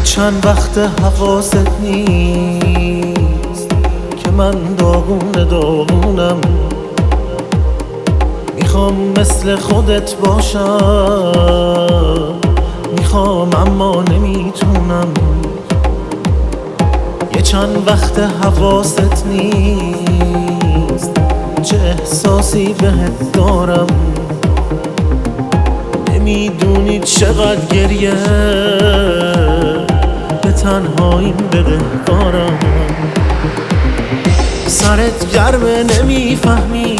چند وقت حواست نیست که من داغونم. میخوام مثل خودت باشم، میخوام اما نمیتونم. یه چند وقت حواست نیست چه احساسی بهت دارم. نمیدونی چقدر گریه به تنهاییم بدهکارم. سرت گرمه نمیفهمی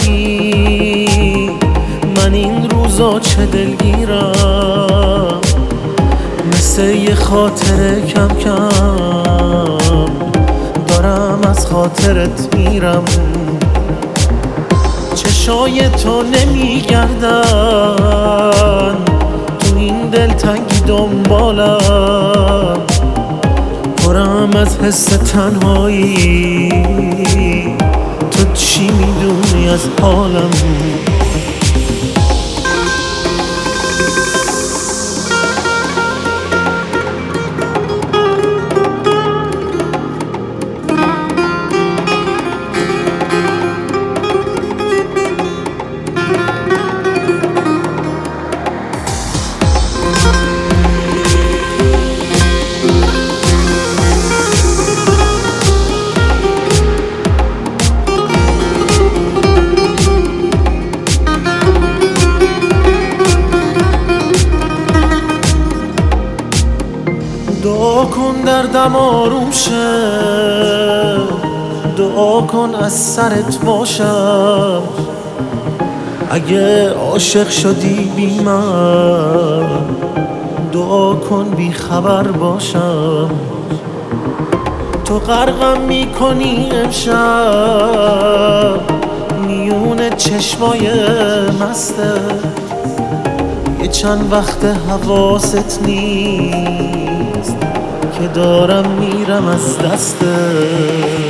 من این روزا چه دلگیرم. مثل یه خاطره کم کم دارم از خاطرت میرم. چشای تو نمیگردن تو این دلتنگی دنبالم. پرم از حس تنهایی، تو چی میدونی از حالم؟ دعا کن دردم آروم شه، دعا کن از سرت باشم. اگه عاشق شدی بی من، دعا کن بی خبر باشم. تو غرقم میکنی امشب میون چشمای مسته. یه چند وقت حواست نیست که دارم میرم از دسته.